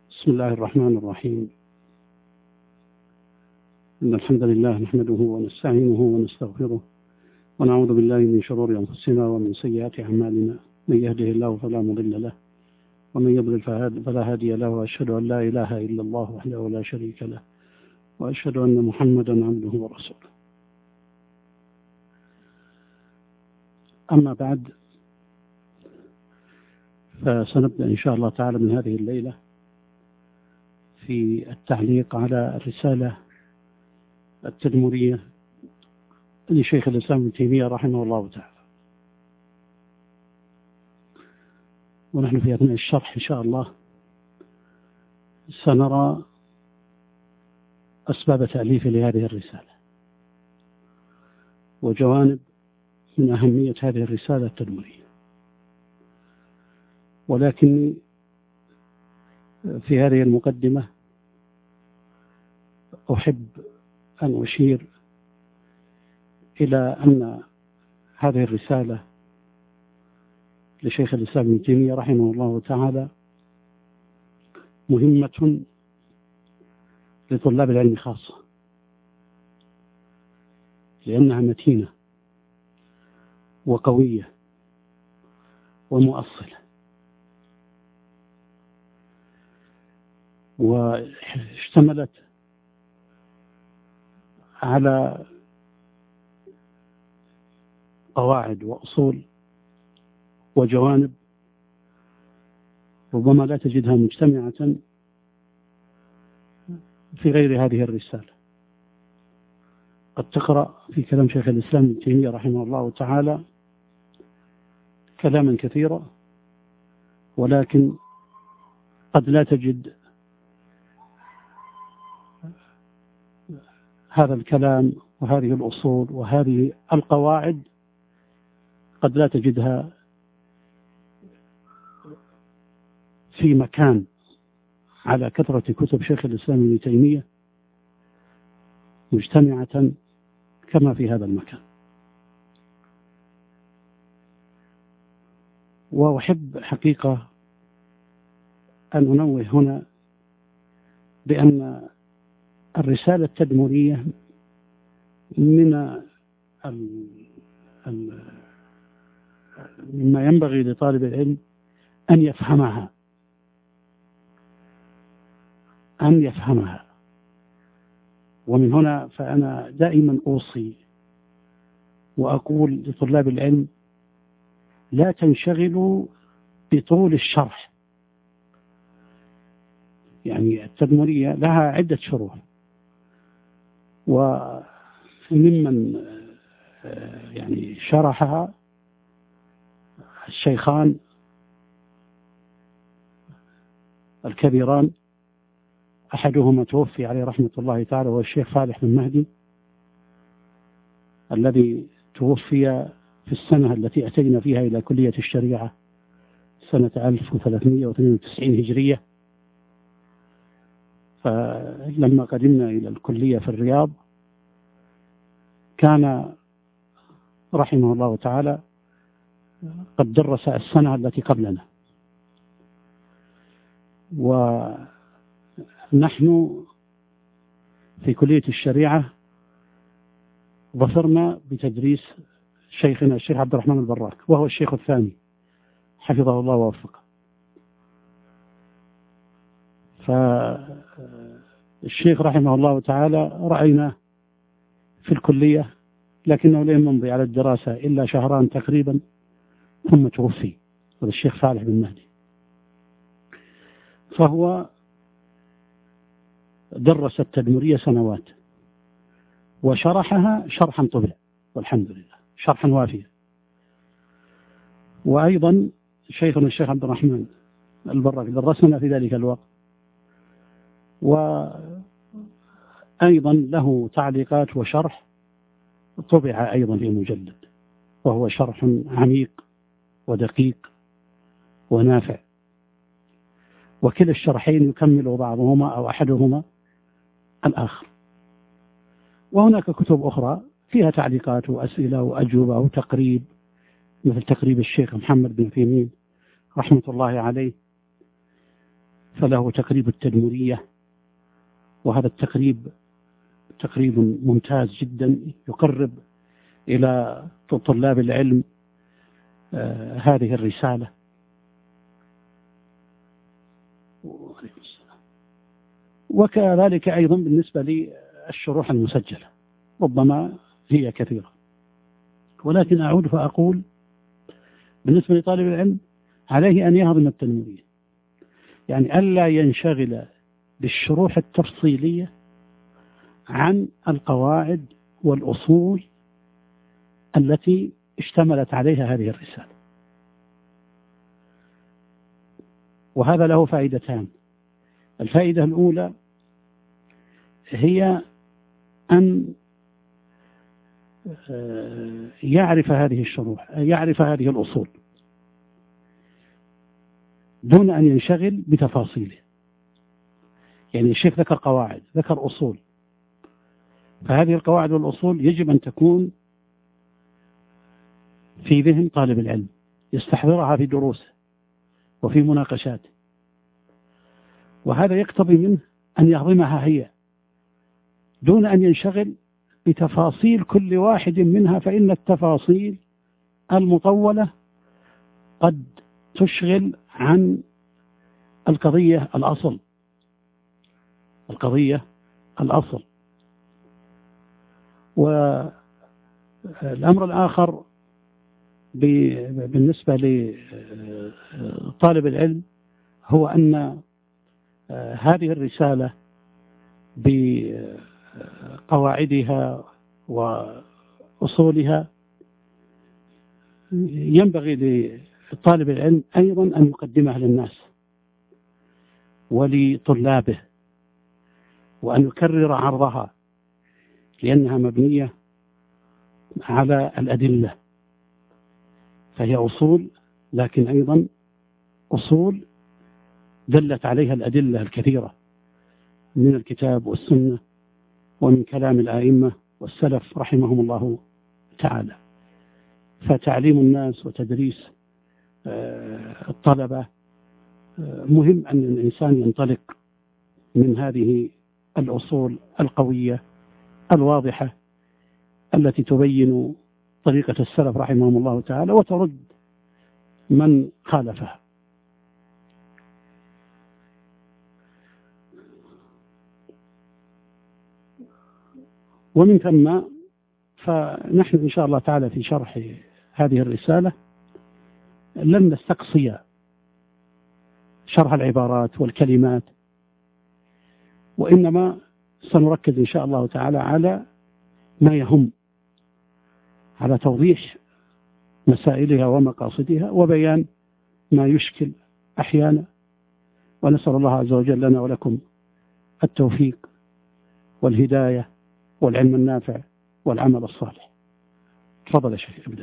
بسم الله الرحمن الرحيم. إن الحمد لله نحمده ونستعينه ونستغفره ونعوذ بالله من شرور أنفسنا ومن سيئات أعمالنا، من يهده الله فلا مضل له ومن يضلل فلا هادي له، وأشهد أن لا إله إلا الله وحده لا شريك له، وأشهد أن محمدا عبده ورسوله. أما بعد، فسنبدأ إن شاء الله تعالى من هذه الليلة في التعليق على الرسالة التدمرية لشيخ الإسلام ابن تيمية رحمه الله تعالى. ونحن في أثناء الشرح إن شاء الله سنرى أسباب تأليف لهذه الرسالة وجوانب من أهمية هذه الرسالة التدمرية. ولكن في هذه المقدمة أحب أن أشير إلى أن هذه الرسالة لشيخ الإسلام ابن تيمية رحمه الله تعالى مهمة لطلاب العلم خاصة، لأنها متينة وقوية ومؤصلة، واشتملت على قواعد وأصول وجوانب ربما لا تجدها مجتمعة في غير هذه الرسالة. قد تقرأ في كلام شيخ الإسلام ابن تيمية رحمه الله تعالى كلاما كثيرا، ولكن قد لا تجد هذا الكلام وهذه الأصول وهذه القواعد، قد لا تجدها في مكان على كثرة كتب شيخ الإسلام ابن تيمية مجتمعة كما في هذا المكان. وأحب حقيقة أن أنوه هنا بأن الرسالة التدمرية مما ينبغي لطالب العلم أن يفهمها. ومن هنا فأنا دائما أوصي وأقول لطلاب العلم: لا تنشغلوا بطول الشرح. يعني التدمرية لها عدة شروح، وممن يعني شرحها الشيخان الكبيران، أحدهما توفي عليه رحمة الله تعالى، وهو الشيخ صالح بن مهدي، الذي توفي في السنة التي أتينا فيها إلى كلية الشريعة سنة 1392 هجرية. فلما قدمنا إلى الكلية في الرياض كان رحمه الله تعالى قد درس السنة التي قبلنا، ونحن في كلية الشريعة ظفرنا بتدريس شيخنا الشيخ عبد الرحمن البراك، وهو الشيخ الثاني حفظه الله ووفقه. فالشيخ رحمه الله تعالى رأيناه في الكلية، لكنه لم يمضي على الدراسة إلا شهران تقريبا ثم توفي، هذا الشيخ صالح بن مهدي. فهو درس التدمرية سنوات وشرحها شرحا طبع، والحمد لله شرحا وافيا. وأيضا شيخنا الشيخ عبد الرحمن البراك درسنا في ذلك الوقت، وأيضا له تعليقات وشرح طبع أيضا في مجلد، وهو شرح عميق ودقيق ونافع، وكلا الشرحين يكمل بعضهما أو أحدهما الآخر. وهناك كتب أخرى فيها تعليقات وأسئلة وأجوبة وتقريب، مثل تقريب الشيخ محمد بن عثيمين رحمة الله عليه فله تقريب التدمرية، وهذا التقريب تقريب ممتاز جدا يقرب إلى طلاب العلم هذه الرسالة. وكذلك أيضا بالنسبة للشروح المسجلة ربما هي كثيرة، ولكن أعود فأقول بالنسبة لطالب العلم عليه أن يهضم التنوير، يعني ألا ينشغل بالشروح التفصيلية عن القواعد والأصول التي اشتملت عليها هذه الرسالة. وهذا له فائدتان. الفائدة الأولى هي أن يعرف هذه الشروح، يعرف هذه الأصول دون أن ينشغل بتفاصيله. يعني الشيخ ذكر قواعد، ذكر أصول، فهذه القواعد والأصول يجب أن تكون في ذهن طالب العلم، يستحضرها في دروسه وفي مناقشاته، وهذا يقتضي منه أن يهضمها هي دون أن ينشغل بتفاصيل كل واحد منها، فإن التفاصيل المطولة قد تشغل عن القضية الأصل. والأمر الآخر بالنسبة لطالب العلم هو أن هذه الرسالة بقواعدها وأصولها ينبغي لطالب العلم أيضا أن يقدمها للناس ولطلابه، وأن يكرر عرضها، لأنها مبنية على الأدلة، فهي أصول، لكن أيضا أصول دلت عليها الأدلة الكثيرة من الكتاب والسنة ومن كلام الآئمة والسلف رحمهم الله تعالى. فتعليم الناس وتدريس الطلبة مهم أن الإنسان ينطلق من هذه الأصول القوية الواضحة التي تبين طريقة السلف رحمهم الله تعالى وترد من خالفها. ومن ثم فنحن إن شاء الله تعالى في شرح هذه الرسالة لن نستقصي شرح العبارات والكلمات، وإنما سنركز إن شاء الله تعالى على ما يهم، على توضيح مسائلها ومقاصدها وبيان ما يشكل أحيانا، ونسأل الله عز وجل لنا ولكم التوفيق والهداية والعلم النافع والعمل الصالح. تفضل يا شيخ ابدأ.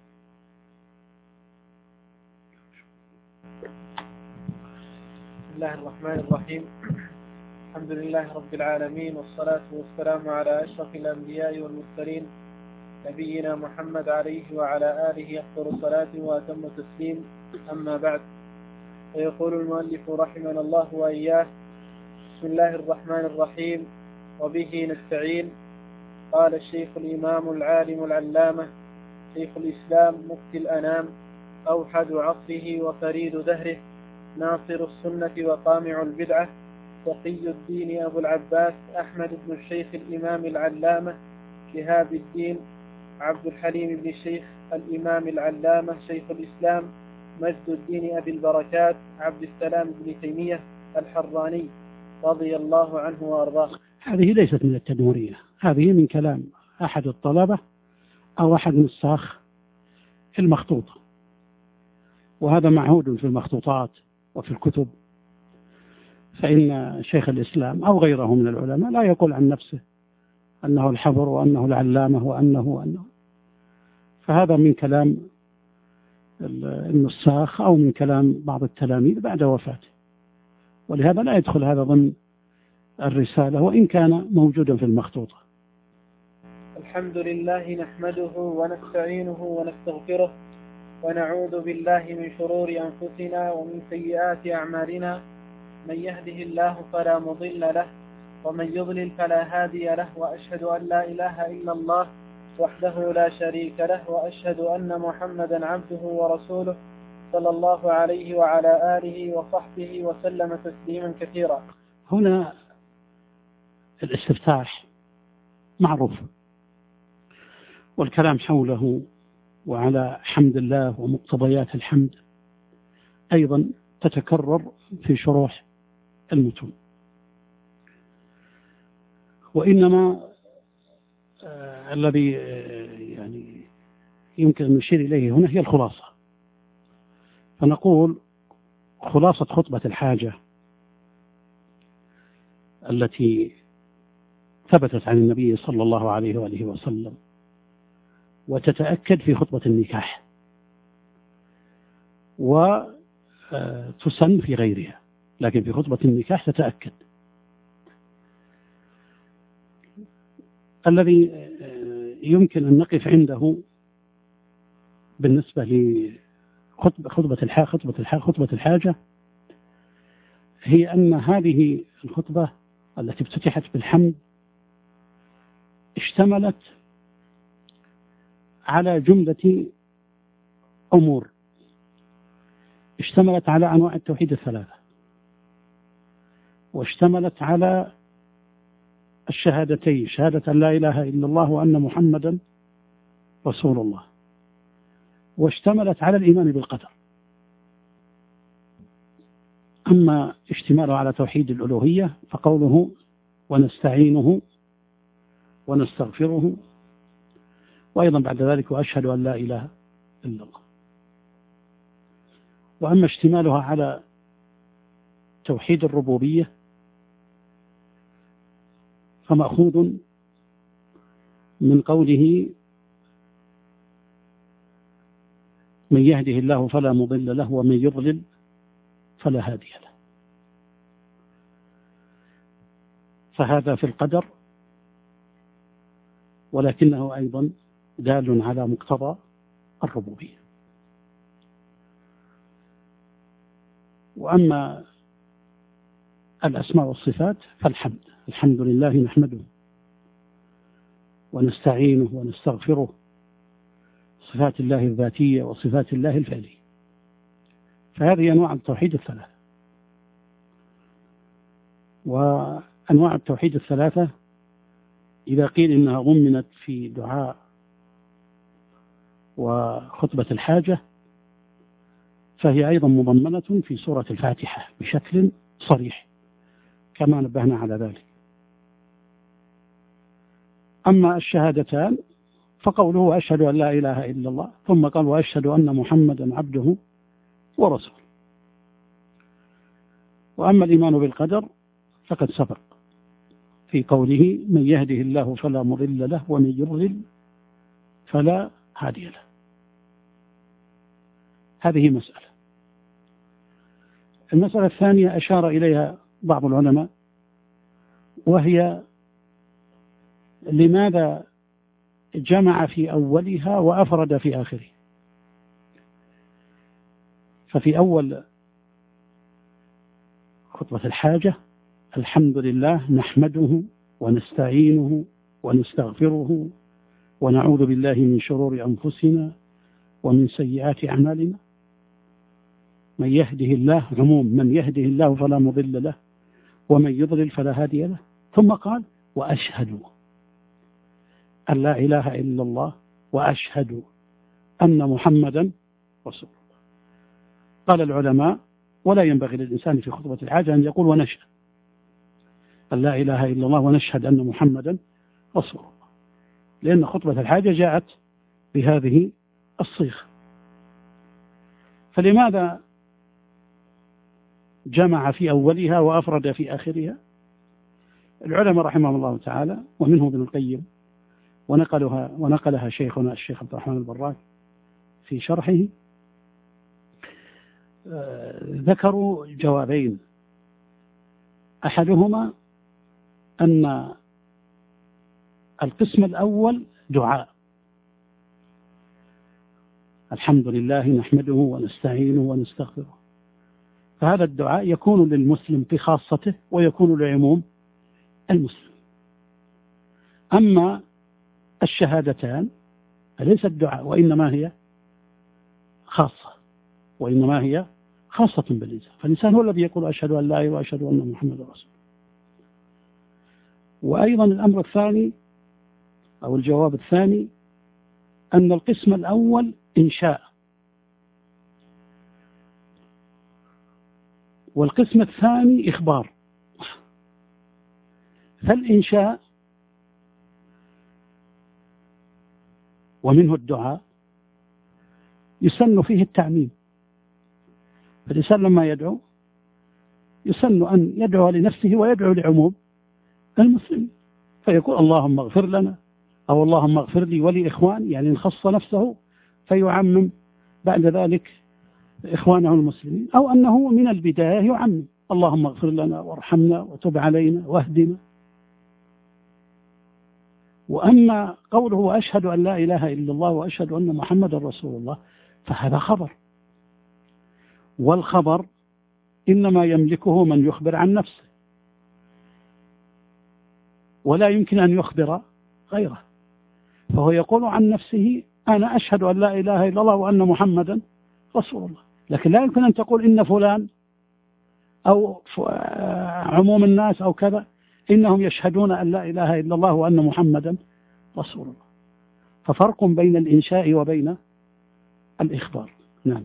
بسم الله الرحمن الرحيم. الحمد لله رب العالمين، والصلاة والسلام على أشرف الأنبياء والمرسلين نبينا محمد عليه وعلى آله أفضل الصلاة وأتم التسليم. أما بعد، فيقول المؤلف رحمنا الله وإياه: بسم الله الرحمن الرحيم، وبه نستعين. قال الشيخ الإمام العالم العلامة شيخ الإسلام مفتي الأنام أوحد عصره وفريد دهره ناصر السنة وقامع البدعة تقي الدين أبو العباس أحمد بن الشيخ الإمام العلامة شهاب الدين عبد الحليم بن الشيخ الإمام العلامة شيخ الإسلام مجد الدين أبي البركات عبد السلام بن تيمية الحراني رضي الله عنه وأرضاه. هذه ليست من التدمرية، هذه من كلام أحد الطلبة أو أحد نساخ المخطوطة، وهذا معهود في المخطوطات وفي الكتب، فإن شيخ الإسلام أو غيره من العلماء لا يقول عن نفسه أنه الحبر وأنه العلامة وأنه، فهذا من كلام النساخ أو من كلام بعض التلاميذ بعد وفاته، ولهذا لا يدخل هذا ضمن الرسالة وإن كان موجودا في المخطوطة. الحمد لله نحمده ونستعينه ونستغفره ونعوذ بالله من شرور أنفسنا ومن سيئات أعمالنا، من يهده الله فلا مضل له ومن يضلل فلا هادي له، وأشهد أن لا إله إلا الله وحده لا شريك له، وأشهد أن محمدا عبده ورسوله صلى الله عليه وعلى آله وصحبه وسلم تسليما كثيرا. هنا الاستفتاح معروف، والكلام حوله وعلى حمد الله ومقتضيات الحمد أيضا تتكرر في شروح المتون، وإنما الذي يعني يمكن أن نشير إليه هنا هي الخلاصة. فنقول خلاصة خطبة الحاجة التي ثبتت عن النبي صلى الله عليه وآله وسلم وتتأكد في خطبة النكاح وتسن في غيرها، لكن في خطبة النكاح تتأكد. الذي يمكن أن نقف عنده بالنسبة لخطبة الحاجة هي أن هذه الخطبة التي افتتحت بالحمد اشتملت على جملة أمور، اشتملت على أنواع التوحيد الثلاثة، واشتملت على الشهادتين، شهادة أن لا إله إلا الله وأن محمدا رسول الله، واشتملت على الإيمان بالقدر. أما اشتماله على توحيد الألوهية فقوله ونستعينه ونستغفره، وأيضا بعد ذلك وأشهد أن لا إله إلا الله. وأما اشتمالها على توحيد الربوبية فمأخوذ من قوله من يهده الله فلا مضل له ومن يضلل فلا هادي له. فهذا في القدر، ولكنه أيضا دال على مقتضى الربوبية. وأما الأسماء والصفات فالحمد، الحمد لله نحمده ونستعينه ونستغفره، صفات الله الذاتية وصفات الله الفعلية. فهذه أنواع التوحيد الثلاثة. وأنواع التوحيد الثلاثة إذا قيل إنها ضمنت في دعاء وخطبة الحاجة فهي أيضا مضمنة في سورة الفاتحة بشكل صريح كما نبهنا على ذلك. أما الشهادتان فقوله أشهد أن لا إله إلا الله، ثم قال وأشهد أن محمدا عبده ورسوله. وأما الإيمان بالقدر فقد سبق في قوله من يهده الله فلا مضل له ومن يضلل فلا هادي له. هذه مسألة. المسألة الثانية أشار إليها بعض العلماء، وهي لماذا جمع في أولها وأفرد في آخره. ففي أول خطبة الحاجة الحمد لله نحمده ونستعينه ونستغفره ونعوذ بالله من شرور أنفسنا ومن سيئات أعمالنا. من يهده الله عموم، من يهده الله فلا مضل له ومن يضلل فلا هادي له. ثم قال وأشهد أن لا إله إلا الله وأشهد أن محمدا رسول الله. قال العلماء ولا ينبغي للإنسان في خطبة الحاجة أن يقول ونشهد أن لا إله إلا الله ونشهد أن محمدا رسول الله، لأن خطبة الحاجة جاءت بهذه الصيغة. فلماذا جمع في أولها وأفرد في آخرها؟ العلماء رحمهم الله تعالى ومنهم ابن القيم ونقلها شيخنا الشيخ عبد الرحمن البراك في شرحه، ذكروا جوابين. أحدهما أن القسم الأول دعاء، الحمد لله نحمده ونستعينه ونستغفره، فهذا الدعاء يكون للمسلم بخاصته ويكون لعموم المسلم. أما الشهادتان فليست دعاء، وإنما هي خاصة بالإنسان، فالإنسان هو الذي يقول أشهد أن لا إله وأشهد أن محمد رسول. وأيضا الأمر الثاني أو الجواب الثاني أن القسم الأول إنشاء، والقسم الثاني إخبار. فالإنشاء ومنه الدعاء يسن فيه التعميم، فالإنسان لما يدعو يسن أن يدعو لنفسه ويدعو لعموم المسلمين، فيقول اللهم اغفر لنا أو اللهم اغفر لي ولإخواني، يعني إن خص نفسه فيعمم بعد ذلك إخوانه المسلمين، أو أنه من البداية يعمم اللهم اغفر لنا وارحمنا وتب علينا واهدنا. وأما قوله وأشهد أن لا إله إلا الله وأشهد أن محمد رسول الله فهذا خبر، والخبر إنما يملكه من يخبر عن نفسه، ولا يمكن أن يخبر غيره، فهو يقول عن نفسه أنا أشهد أن لا إله إلا الله وأن محمدا رسول الله، لكن لا يمكن أن تقول إن فلان أو عموم الناس أو كذا إنهم يشهدون أن لا إله إلا الله وأن محمدا رسول الله. ففرق بين الإنشاء وبين الإخبار. نعم.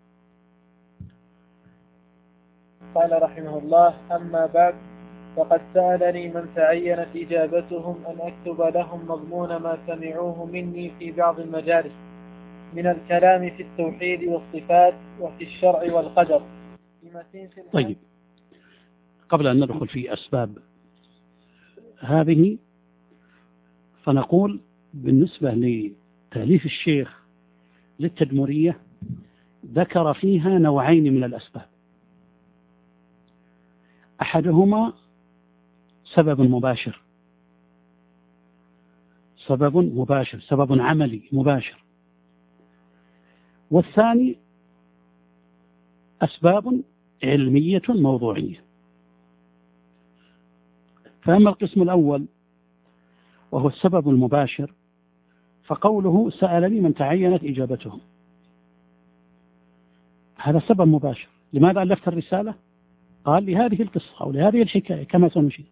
قال رحمه الله: أما بعد، فقد سألني من تعينت إجابتهم أن أكتب لهم مضمون ما سمعوه مني في بعض المجالس من الكلام في التوحيد والصفات وفي الشرع والقدر. طيب، قبل أن ندخل في أسباب هذه، فنقول بالنسبة لتأليف الشيخ للتدمرية ذكر فيها نوعين من الأسباب. أحدهما سبب مباشر، سبب عملي مباشر، والثاني أسباب علمية موضوعية. فأما القسم الأول وهو السبب المباشر فقوله سألني من تعينت إجابتهم، هذا سبب مباشر. لماذا ألفت الرسالة؟ قال لهذه القصة أو لهذه الحكاية كما سنشير،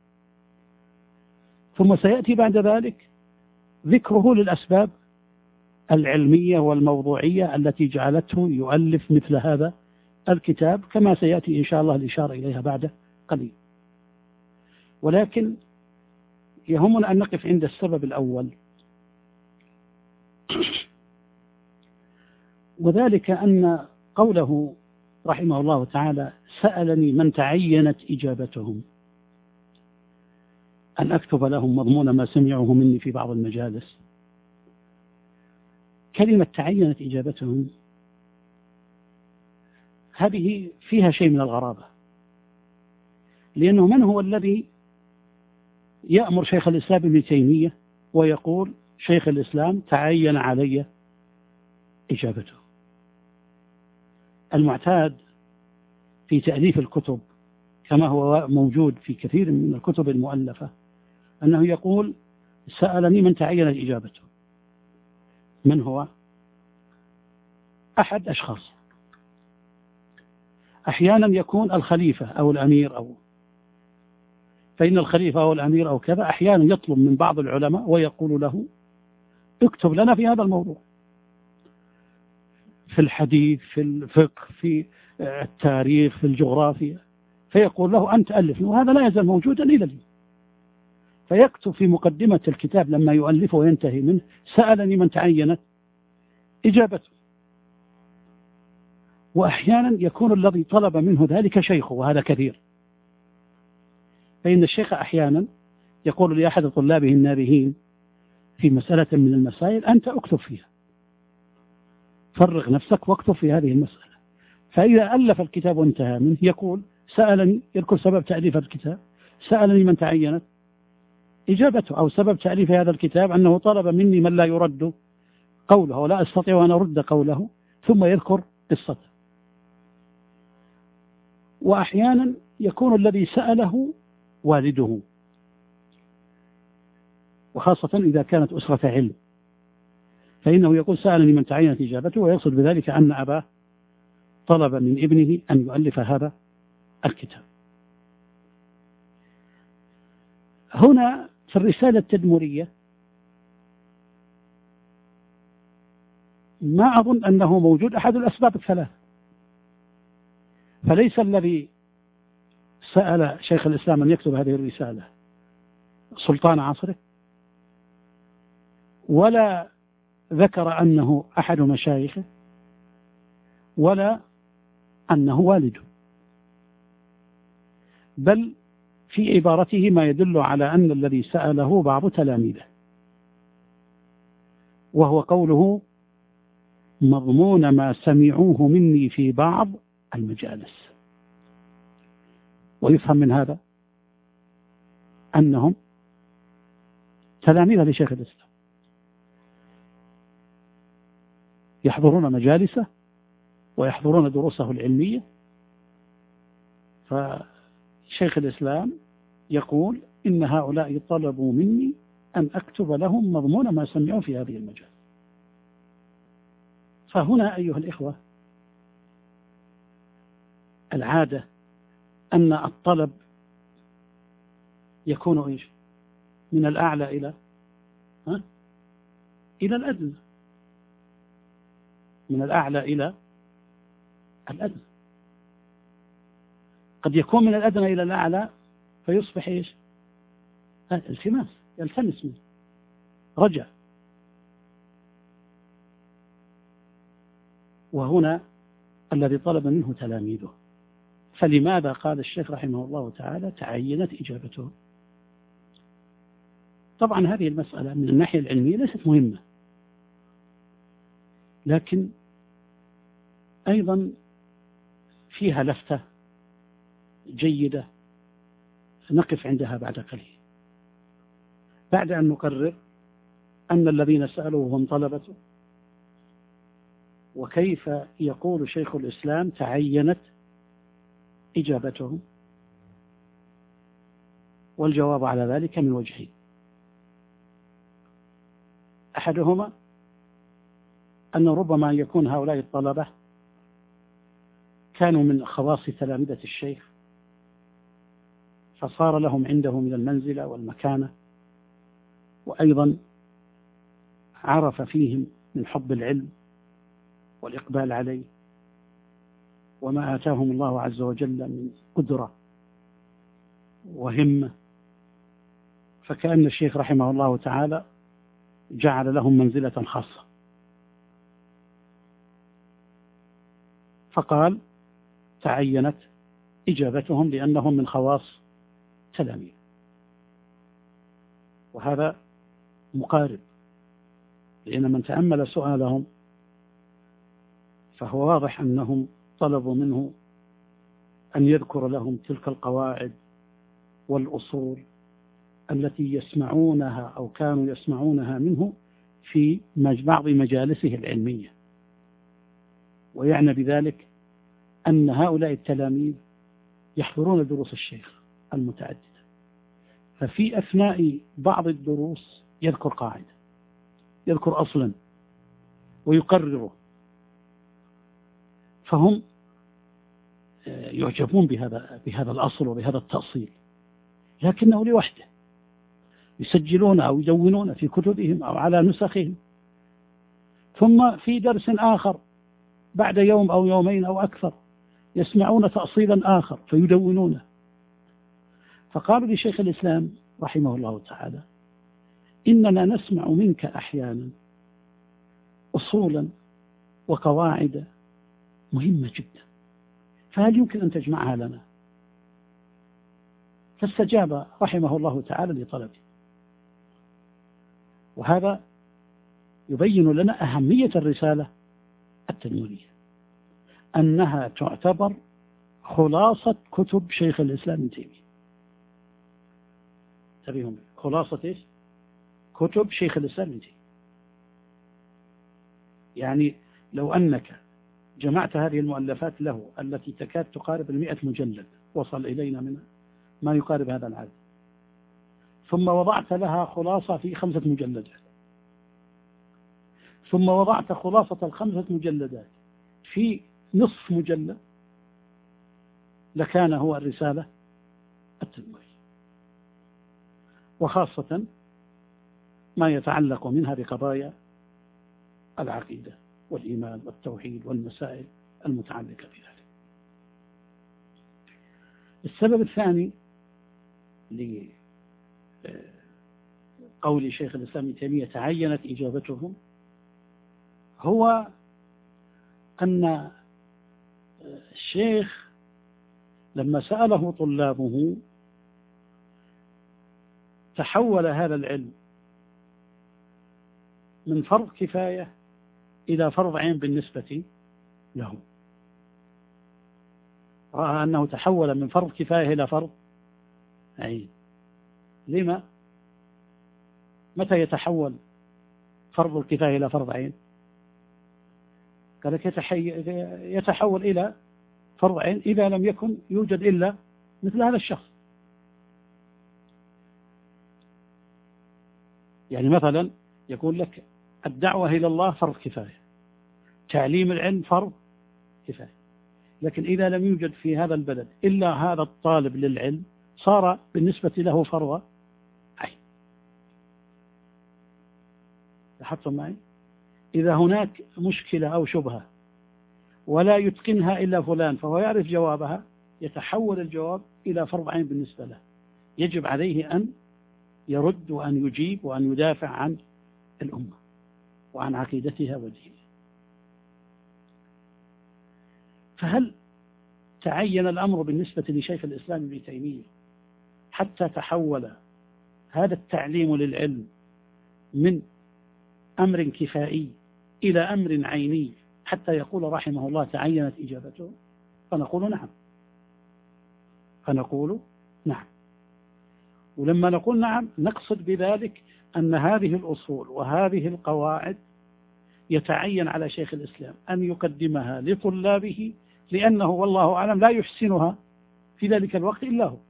ثم سيأتي بعد ذلك ذكره للأسباب العلمية والموضوعية التي جعلته يؤلف مثل هذا الكتاب، كما سيأتي إن شاء الله الإشارة إليها بعد قليل. ولكن يهمنا أن نقف عند السبب الأول، وذلك أن قوله رحمه الله تعالى سألني من تعينت إجابتهم أن أكتب لهم مضمون ما سمعوه مني في بعض المجالس. كلمة تعينت إجابتهم هذه فيها شيء من الغرابة، لأنه من هو الذي يأمر شيخ الإسلام ابن تيمية ويقول شيخ الإسلام تعين علي إجابته؟ المعتاد في تأليف الكتب كما هو موجود في كثير من الكتب المؤلفة أنه يقول سألني من تعينت إجابته. من هو؟ أحد أشخاص، أحيانا يكون الخليفة أو الأمير، فإن الخليفة أو الأمير أو كذا أحيانا يطلب من بعض العلماء ويقول له اكتب لنا في هذا الموضوع، في الحديث، في الفقه، في التاريخ، في الجغرافيا، فيقول له أنت ألف، وهذا لا يزال موجودا إلى اليوم. فيكتب في مقدمة الكتاب لما يؤلفه وينتهي منه سألني من تعينت إجابته. وأحيانا يكون الذي طلب منه ذلك شيخه، وهذا كثير، فإن الشيخ أحيانا يقول لأحد طلابه النابهين في مسألة من المسائل أنت اكتب فيها، فرغ نفسك واكتب في هذه المسألة. فإذا ألف الكتاب وانتهى منه يقول سألني، يذكر سبب تأليف الكتاب، سألني من تعينت إجابته، أو سبب تأليف هذا الكتاب أنه طلب مني من لا يرد قوله ولا أستطيع أن أرد قوله، ثم يذكر قصته. وأحيانا يكون الذي سأله والده، وخاصة إذا كانت أسرة علم، فإنه يقول سألني من تعينت إجابته، ويقصد بذلك أن أباه طلب من ابنه أن يؤلف هذا الكتاب. هنا في الرسالة التدمرية ما أظن أنه موجود أحد الأسباب الثلاث، فليس الذي سأل شيخ الإسلام أن يكتب هذه الرسالة سلطان عصره، ولا ذكر أنه أحد مشايخه، ولا أنه والده، بل في عبارته ما يدل على أن الذي سأله بعض تلاميذه، وهو قوله مضمون ما سمعوه مني في بعض المجالس. ويفهم من هذا أنهم تلاميذ لشيخ الإسلام، يحضرون مجالسه ويحضرون دروسه العلمية. فشيخ الإسلام يقول إن هؤلاء طلبوا مني أن أكتب لهم مضمون ما سمعوا في هذه المجال. فهنا أيها الإخوة العادة أن الطلب يكون إيش؟ من الأعلى إلى الأدنى، من الأعلى إلى الأدنى. قد يكون من الأدنى إلى الأعلى فيصبح إيش؟ التماس، يلتمس منه، رجع. وهنا الذي طلب منه تلاميذه، فلماذا قال الشيخ رحمه الله تعالى تعينت إجابته؟ طبعا هذه المسألة من الناحية العلمية ليست مهمة، لكن أيضا فيها لفتة جيدة نقف عندها بعد قليل، بعد أن نقرر أن الذين سألوا هم طلبته، وكيف يقول شيخ الإسلام تعينت إجابتهم. والجواب على ذلك من وجهين: أحدهما أن ربما يكون هؤلاء الطلبة كانوا من خواص تلامذة الشيخ، فصار لهم عنده من المنزلة والمكانة، وأيضا عرف فيهم من حب العلم والإقبال عليه وما آتاهم الله عز وجل من قدرة وهمة، فكأن الشيخ رحمه الله تعالى جعل لهم منزلة خاصة، فقال تعينت إجابتهم لأنهم من خواص تلاميذ. وهذا مقارب، لأن من تأمل سؤالهم فهو واضح أنهم طلبوا منه أن يذكر لهم تلك القواعد والأصول التي يسمعونها أو كانوا يسمعونها منه في بعض مجالسه العلمية. ويعني بذلك أن هؤلاء التلاميذ يحضرون دروس الشيخ المتعددة، ففي أثناء بعض الدروس يذكر قاعدة، يذكر أصلا ويقرره، فهم يعجبون بهذا الأصل وبهذا التأصيل، لكنه لوحده، يسجلون أو يدونون في كتبهم أو على نسخهم، ثم في درس آخر بعد يوم أو يومين أو أكثر يسمعون تأصيلا آخر فيدونونه. فقالوا لشيخ الإسلام رحمه الله تعالى إننا نسمع منك أحيانا أصولا وقواعد مهمة جدا، فهل يمكن أن تجمعها لنا؟ فاستجاب رحمه الله تعالى لطلبه. وهذا يبين لنا أهمية الرسالة التدمرية، أنها تعتبر خلاصة كتب شيخ الإسلام ابن تيمية. تبيهم خلاصة إيش؟ كتب شيخ الإسلام ابن تيمية. يعني لو أنك جمعت هذه المؤلفات له التي تكاد تقارب 100 مجلد، وصل إلينا منها ما يقارب هذا العدد، ثم وضعت لها خلاصة في 5 مجلدات، ثم وضعت خلاصة 5 مجلدات في نصف مجلد، لكان هو الرسالة التدمرية، وخاصة ما يتعلق منها بقضايا العقيدة والإيمان والتوحيد والمسائل المتعلقة بذلك. السبب الثاني لقول شيخ الإسلام ابن تيمية تعينت إجابتهم هو أن الشيخ لما سأله طلابه تحول هذا العلم من فرض كفاية إلى فرض عين بالنسبة له، رأى أنه تحول من فرض كفاية إلى فرض عين. لما؟ متى يتحول فرض الكفاية إلى فرض عين؟ قال لك يتحول إلى فرض عين إذا لم يكن يوجد إلا مثل هذا الشخص. يعني مثلا يقول لك الدعوة إلى الله فرض كفاية، تعليم العلم فرض كفاية، لكن إذا لم يوجد في هذا البلد إلا هذا الطالب للعلم صار بالنسبة له فرض عين. لاحظتم معي؟ إذا هناك مشكلة أو شبهة ولا يتقنها إلا فلان فهو يعرف جوابها، يتحول الجواب إلى فرض عين بالنسبة له، يجب عليه أن يرد وأن يجيب وأن يدافع عن الأمة وعن عقيدتها ودينها. فهل تعين الأمر بالنسبة لشيخ الإسلام ابن تيمية حتى تحول هذا التعليم للعلم من أمر كفائي إلى أمر عيني حتى يقول رحمه الله تعينت إجابته؟ فنقول نعم. ولما نقول نعم نقصد بذلك أن هذه الأصول وهذه القواعد يتعين على شيخ الإسلام أن يقدمها لطلابه، لأنه والله أعلم لا يحسنها في ذلك الوقت إلا هو،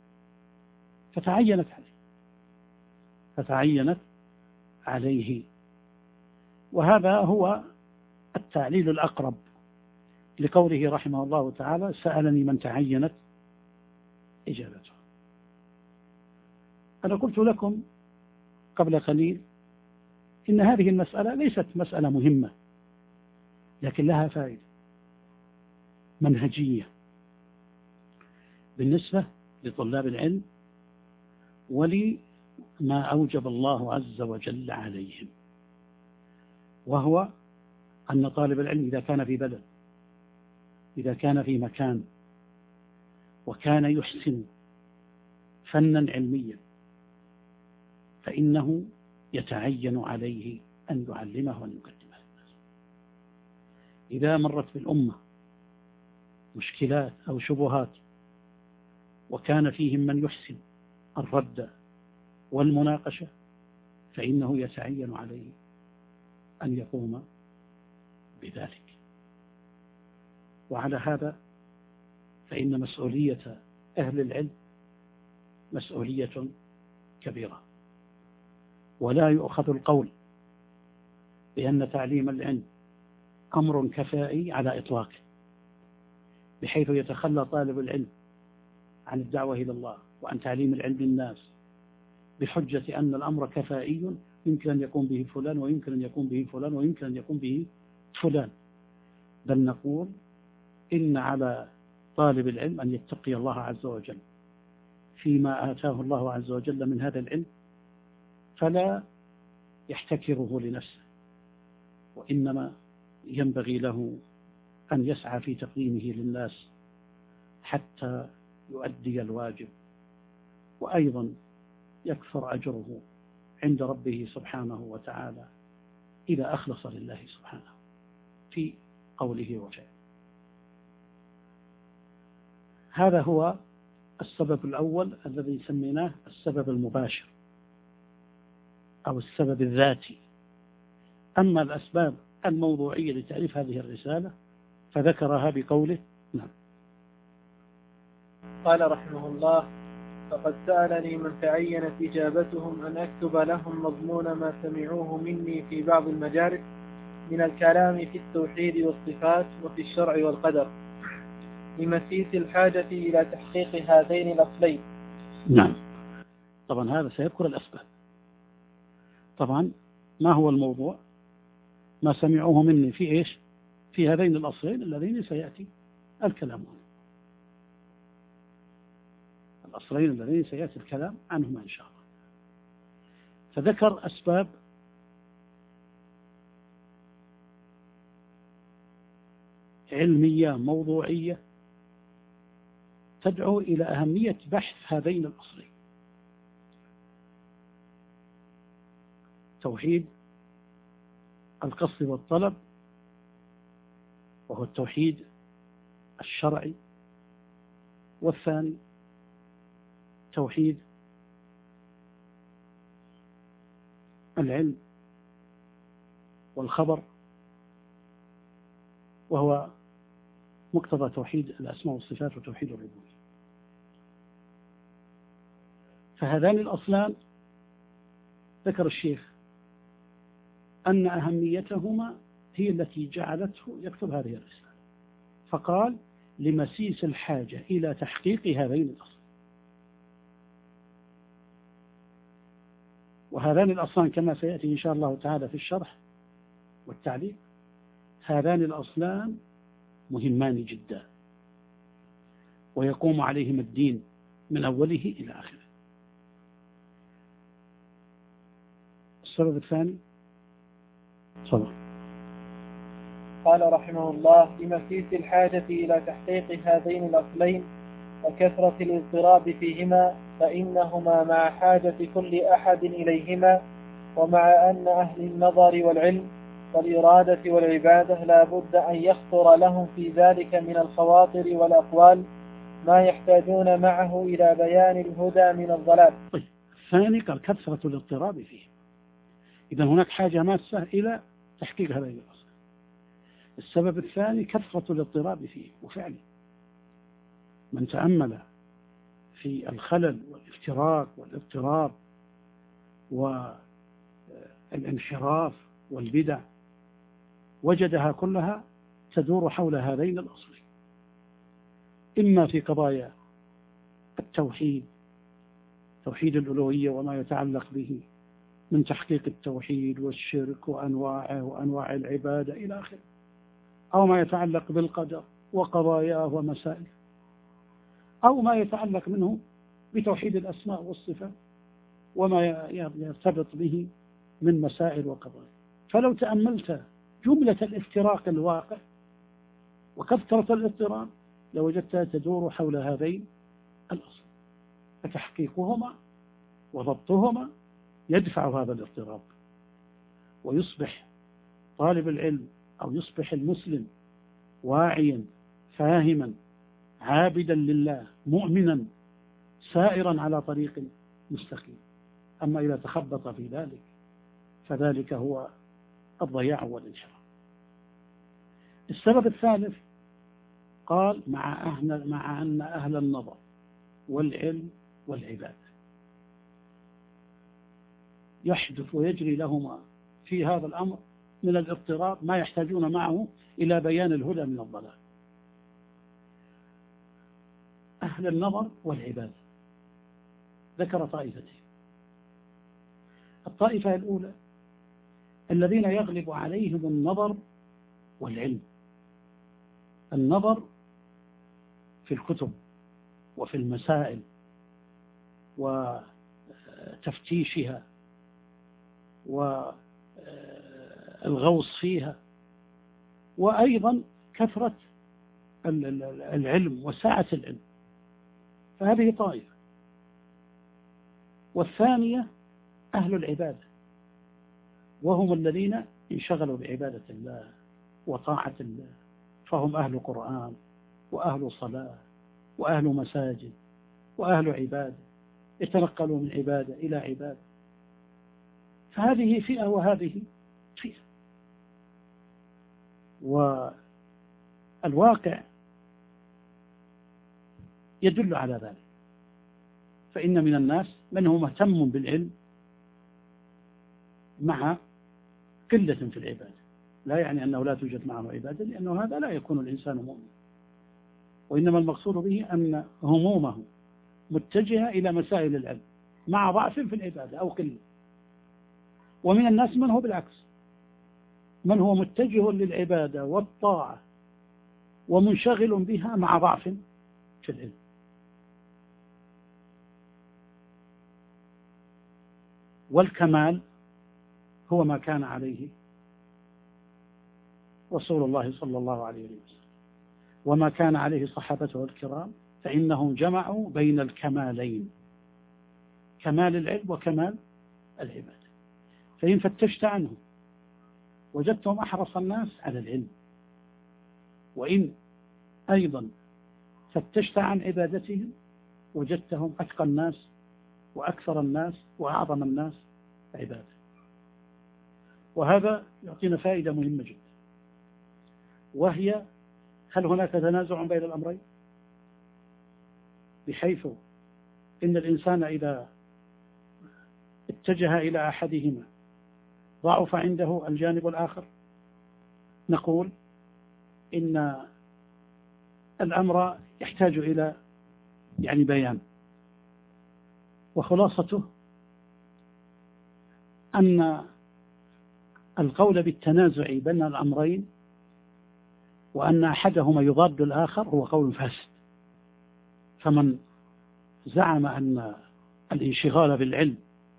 فتعينت عليه. وهذا هو التعليل الأقرب لقوله رحمه الله تعالى سألني من تعينت إجابته. أنا قلت لكم قبل قليل إن هذه المسألة ليست مسألة مهمة، لكن لها فائدة منهجية بالنسبة لطلاب العلم ولما أوجب الله عز وجل عليهم، وهو أن طالب العلم إذا كان في بلد، إذا كان في مكان وكان يحسن فنا علميا، فإنه يتعين عليه أن يعلمه وأن يقدمه للناس. إذا مرت بالأمة مشكلات أو شبهات وكان فيهم من يحسن الرد والمناقشة، فإنه يتعين عليه أن يقوم بذلك. وعلى هذا فإن مسؤولية أهل العلم مسؤولية كبيرة، ولا يؤخذ القول بأن تعليم العلم أمر كفائي على إطلاقه، بحيث يتخلى طالب العلم عن الدعوة إلى الله وعن تعليم العلم للناس بحجة أن الأمر كفائي، يمكن أن يقوم به فلان ويمكن أن يقوم به فلان ويمكن أن يقوم به فلان. بل نقول إن على طالب العلم أن يتقي الله عز وجل فيما آتاه الله عز وجل من هذا العلم، فلا يحتكره لنفسه، وإنما ينبغي له أن يسعى في تقديمه للناس حتى يؤدي الواجب، وأيضا يكثر أجره عند ربه سبحانه وتعالى إذا أخلص لله سبحانه في قوله وفعله. هذا هو السبب الأول الذي سميناه السبب المباشر أو السبب الذاتي. أما الأسباب الموضوعية لتعريف هذه الرسالة فذكرها بقوله. نعم. قال رحمه الله: فقد سألني من تعينت إجابتهم أن أكتب لهم مضمون ما سمعوه مني في بعض المجالس من الكلام في التوحيد والصفات وفي الشرع والقدر، لمسيس الحاجة إلى تحقيق هذين الأصلين. نعم. طبعا هذا سيذكر الأسباب. طبعا ما هو الموضوع؟ ما سمعوه مني في إيش؟ في هذين الأصلين الذين سيأتي الكلام عنهم. الأصلين الذين سيأتي الكلام عنهما إن شاء الله. فذكر أسباب علمية موضوعية تدعو إلى أهمية بحث هذين الأصلين: توحيد القصد والطلب، وهو التوحيد الشرعي، والثاني توحيد العلم والخبر، وهو مقتضى توحيد الأسماء والصفات وتوحيد الربوبية. فهذان الأصلان ذكر الشيخ أن أهميتهما هي التي جعلته يكتب هذه الرسالة، فقال: لمسيس الحاجة إلى تحقيق هذين الأصلين. وهذان الأصلان كما سيأتي إن شاء الله تعالى في الشرح والتعليق، هذان الأصلان مهمان جدا، ويقوم عليهم الدين من أوله إلى آخره. السبب الثاني صدر. قال رحمه الله: لمسيس الحاجة إلى تحقيق هذين الأصلين وكثرة الاضطراب فيهما، فإنهما مع حاجة كل أحد إليهما، ومع أن أهل النظر والعلم والإرادة والعبادة لا بد أن يخطر لهم في ذلك من الخواطر والأقوال ما يحتاجون معه إلى بيان الهدى من الضلال. طيب، الثاني قال كثرة الاضطراب فيه. إذن هناك حاجة ماسة إلى تحقيق هذه الأصل. السبب الثاني كثرة الاضطراب فيه، وفعلا من تأمل في الخلل والافتراق والاضطراب والانحراف والبدع وجدها كلها تدور حول هذين الأصلين، إما في قضايا التوحيد، توحيد الألوهية وما يتعلق به من تحقيق التوحيد والشرك وأنواعه وأنواع العبادة إلى آخره، أو ما يتعلق بالقدر وقضاياه ومسائله، أو ما يتعلق منه بتوحيد الأسماء والصفات وما يرتبط به من مسائل وقضايا. فلو تأملت جملة الافتراق الواقع وكثرة الاضطراب لوجدتها تدور حول هذين الأصل، فتحقيقهما وضبطهما يدفع هذا الاضطراب، ويصبح طالب العلم أو يصبح المسلم واعيا فاهما عابدا لله مؤمنا سائرا على طريق مستقيم. أما إذا تخبط في ذلك فذلك هو الضياع والانحراف. السبب الثالث قال: مع أن أهل النظر والعلم والعبادة يحدث ويجري لهما في هذا الأمر من الاضطراب ما يحتاجون معه إلى بيان الهدى من الضلال. أهل النظر والعبادة ذكر طائفتين: الطائفة الأولى الذين يغلب عليهم النظر والعلم، النظر في الكتب وفي المسائل وتفتيشها والغوص فيها، وأيضا كثرة العلم وسعة العلم، فهذه طائفة. والثانية أهل العبادة، وهم الذين انشغلوا بعبادة الله وطاعة الله، فهم أهل قرآن وأهل صلاة وأهل مساجد وأهل عبادة، يتنقلوا من عبادة إلى عبادة. فهذه فئة وهذه فئة. الواقع يدل على ذلك. فإن من الناس من هو مهتم بالعلم مع قلة في العبادة، لا يعني أنه لا توجد معه عبادة، لأنه هذا لا يكون الإنسان مؤمن، وإنما المقصود به أن همومه متجهة إلى مسائل العلم مع ضعف في العبادة أو قلة. ومن الناس من هو بالعكس، من هو متجه للعبادة والطاعة ومنشغل بها مع ضعف في العلم. والكمال هو ما كان عليه رسول الله صلى الله عليه وسلم وما كان عليه صحابته الكرام، فإنهم جمعوا بين الكمالين، كمال العلم وكمال العبادة. فإن فتشت عنهم وجدتهم أحرص الناس على العلم، وإن أيضا فتشت عن عبادتهم وجدتهم أتقى الناس وأكثر الناس وأعظم الناس عبادة. وهذا يعطينا فائدة مهمة جدا، وهي هل هناك تنازع بين الأمرين، بحيث إن الإنسان إذا اتجه إلى أحدهما ضعف عنده الجانب الآخر؟ نقول إن الأمر يحتاج إلى بيان، وخلاصته أن القول بالتنازع بين الأمرين وأن أحدهما يضاد الآخر هو قول فاسد. فمن زعم أن الانشغال بالعلم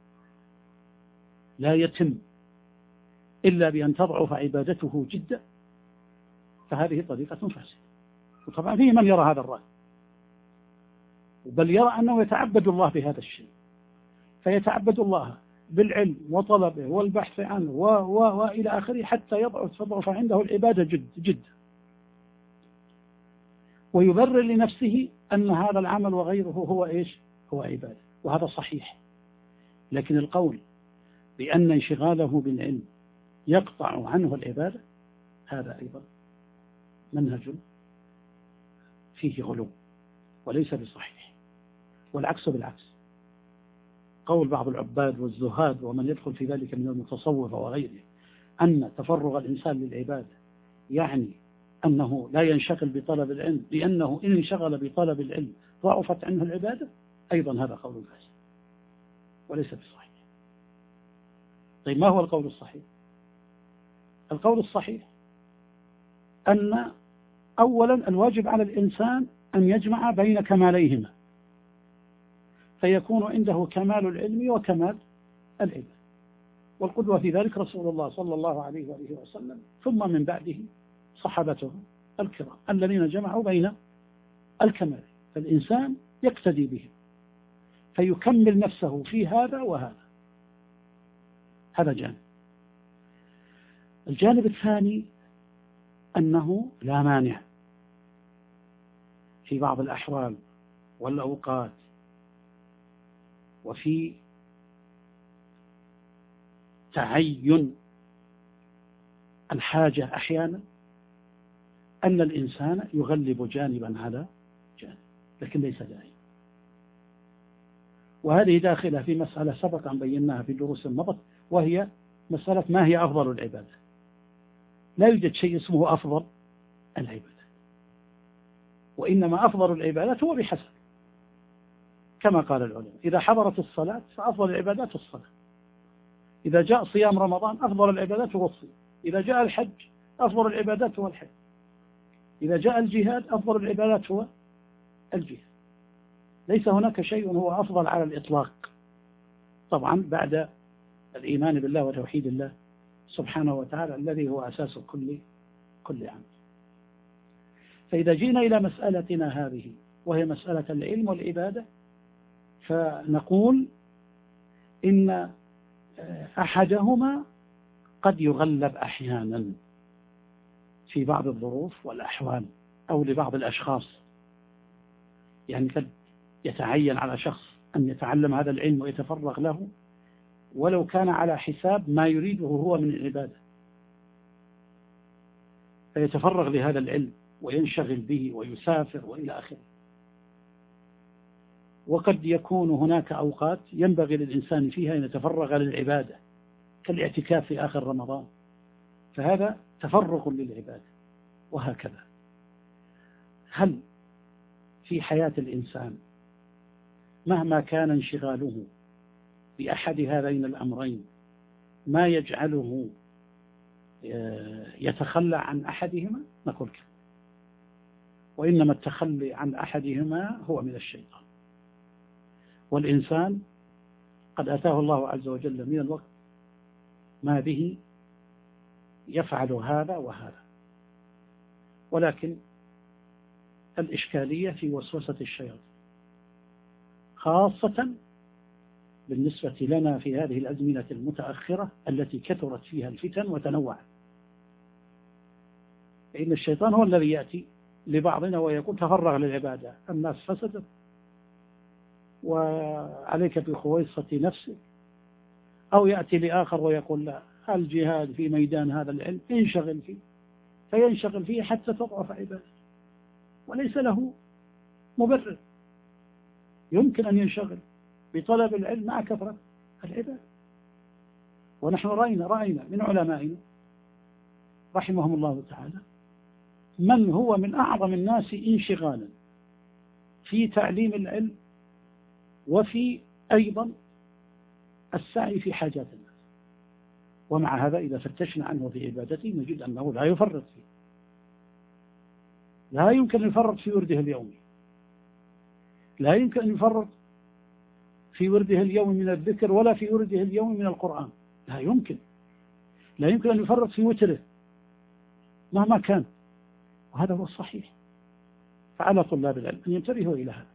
لا يتم إلا بأن تضعف عبادته جدا، فهذه طريقة فاسدة. وطبعا فيه من يرى هذا الرأي، بل يرى أنه يتعبد الله بهذا الشيء، فيتعبد الله بالعلم وطلبه والبحث عنه وإلى آخره حتى تضعف عنده العبادة جدا، ويبرر لنفسه أن هذا العمل وغيره هو إيش؟ هو عبادة، وهذا صحيح. لكن القول بأن انشغاله بالعلم يقطع عنه العبادة هذا أيضا منهج فيه غلو وليس بصحيح، والعكس بالعكس. قول بعض العباد والزهاد ومن يدخل في ذلك من المتصوفة وغيره أن تفرغ الإنسان للعبادة يعني أنه لا ينشغل بطلب العلم، لأنه إن انشغل بطلب العلم ضعفت عنه العبادة، أيضا هذا قول فاسد وليس بصحيح. طيب ما هو القول الصحيح؟ القول الصحيح أن أولا الواجب على الإنسان أن يجمع بين كماليهما، فيكون عنده كمال العلم وكمال العبادة، والقدوة في ذلك رسول الله صلى الله عليه وآله وسلم، ثم من بعده صحابته الكرام الذين جمعوا بين الكمال، فالإنسان يقتدي بهم فيكمل نفسه في هذا وهذا. هذا جانب. الجانب الثاني أنه لا مانع في بعض الأحوال والأوقات وفي تعين الحاجة أحيانا أن الإنسان يغلب جانبا على جانب، لكن ليس دائما. وهذه داخلة في مسألة سبق أن بيناها في دروس مضت، وهي مسألة ما هي أفضل العبادة. لا يوجد شيء اسمه أفضل العبادة، وإنما أفضل العبادات هو بحسب، كما قال العلماء إذا حضرت الصلاة فأفضل العبادات الصلاة، إذا جاء صيام رمضان أفضل العبادات هو الصيام، إذا جاء الحج أفضل العبادات هو الحج، إذا جاء الجهاد أفضل العبادات هو الجهاد. ليس هناك شيء هو أفضل على الإطلاق، طبعا بعد الإيمان بالله وتوحيد الله سبحانه وتعالى الذي هو أساس كل عمل. فإذا جينا إلى مسألتنا هذه وهي مسألة العلم والعبادة، فنقول إن أحدهما قد يغلب أحيانا في بعض الظروف والأحوال أو لبعض الأشخاص، يعني قد يتعين على شخص أن يتعلم هذا العلم ويتفرغ له ولو كان على حساب ما يريده هو من العبادة، فيتفرغ لهذا العلم وينشغل به ويسافر وإلى آخره. وقد يكون هناك أوقات ينبغي للإنسان فيها أن يتفرغ للعبادة كالاعتكاف في آخر رمضان، فهذا تفرغ للعبادة. وهكذا هل في حياة الإنسان مهما كان انشغاله بأحد هذين الأمرين ما يجعله يتخلى عن أحدهما؟ نقول كذا، وإنما التخلي عن أحدهما هو من الشيطان. والإنسان قد أتاه الله عز وجل من الوقت ما به يفعل هذا وهذا، ولكن الإشكالية في وسوسة الشياطين، خاصة بالنسبة لنا في هذه الأزمنة المتأخرة التي كثرت فيها الفتن وتنوعت. فإن الشيطان هو الذي يأتي لبعضنا ويقول تفرغ للعبادة، الناس فسدت وعليك بخويصة نفسك، أو يأتي لآخر ويقول لا، الجهاد في ميدان هذا العلم انشغل فيه، فينشغل فيه حتى تضعف عبادته، وليس له مبرر. يمكن أن ينشغل بطلب العلم مع كثرة العبادة. ونحن رأينا من علمائنا رحمهم الله تعالى من هو من أعظم الناس انشغالا في تعليم العلم وفي أيضا السعي في حاجات الناس، ومع هذا إذا فتشنا عنه في عبادته نجد أنه لا يفرط فيه، لا يمكن أن يفرط في ورده اليومي، لا يمكن أن يفرط في ورده اليومي من الذكر ولا في ورده اليومي من القرآن، لا يمكن أن يفرط في وتره مهما كان، وهذا هو الصحيح. فعلى طلاب العلم أن ينتبهوا إلى هذا،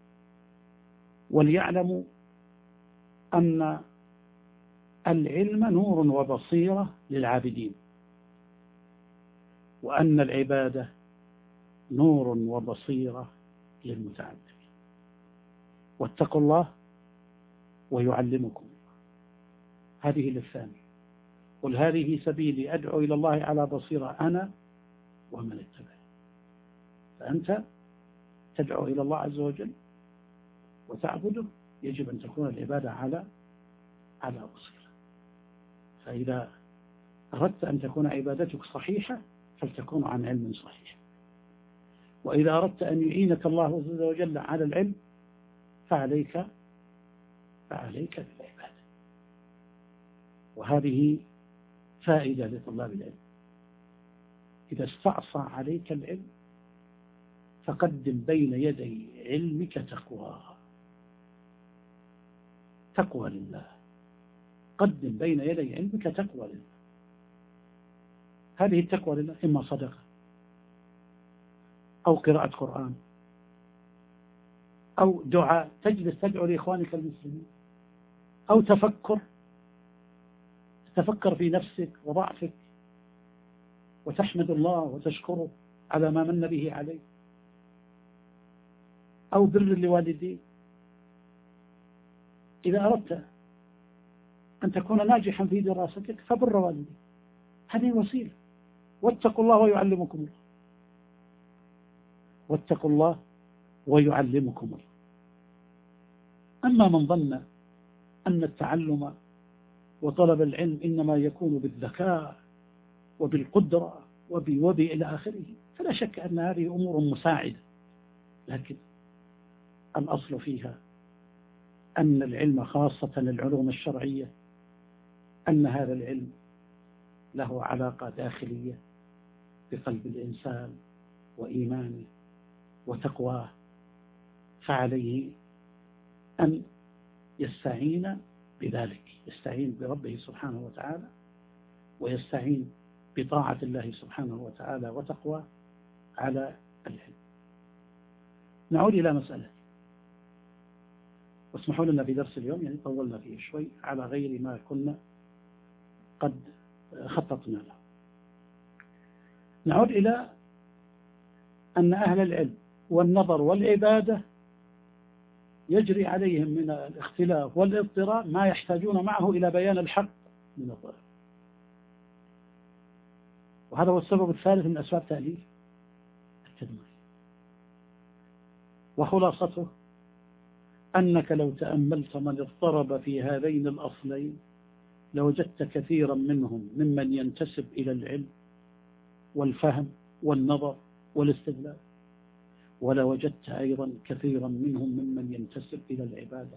وليعلموا أن العلم نور وبصيرة للعابدين، وأن العبادة نور وبصيرة للمتعبدين. واتقوا الله ويعلمكم الله، هذه للثاني. قل هذه سبيلي أدعو إلى الله على بصيرة أنا ومن اتبعني. فأنت تدعو إلى الله عز وجل وتعبده، يجب أن تكون العبادة على بصيرة. فإذا أردت أن تكون عبادتك صحيحة فلتكون عن علم صحيح، وإذا أردت أن يعينك الله عز وجل على العلم فعليك بالعبادة. وهذه فائدة لطلاب العلم، إذا استعصى عليك العلم فقدم بين يدي علمك تقوى لله، قدم بين يدي علمك تقوى لله. هذه التقوى لله إما صدقة أو قراءة قرآن أو دعاء، تجلس تدعو لإخوانك المسلمين، أو تفكر في نفسك وضعفك وتحمد الله وتشكره على ما من به عليك، أو بر لوالديك. إذا أردت أن تكون ناجحا في دراستك فبر والديك، هذه وسيلة. واتقوا الله ويعلمكم الله، واتقوا الله ويعلمكم الله. أما من ظن أن التعلم وطلب العلم إنما يكون بالذكاء وبالقدرة وبي إلى آخره، فلا شك أن هذه أمور مساعدة، لكن الأصل فيها أن العلم خاصة العلوم الشرعية أن هذا العلم له علاقة داخلية بقلب الإنسان وإيمانه وتقواه، فعليه أن يستعين بذلك، يستعين بربه سبحانه وتعالى، ويستعين بطاعة الله سبحانه وتعالى وتقوى على العلم. نعود إلى مسألة، واسمحوا لنا في درس اليوم يعني طولنا فيه شوي على غير ما كنا قد خططنا له. نعود إلى أن أهل العلم والنظر والعبادة يجري عليهم من الاختلاف والاضطراب ما يحتاجون معه إلى بيان الحق من الضلال، وهذا هو السبب الثالث من أسباب تأليف التدمرية. وخلاصته أنك لو تأملت من اضطرب في هذين الأصلين لوجدت كثيرا منهم ممن ينتسب إلى العلم والفهم والنظر والاستدلال، ولوجدت أيضا كثيرا منهم ممن ينتسب إلى العبادة.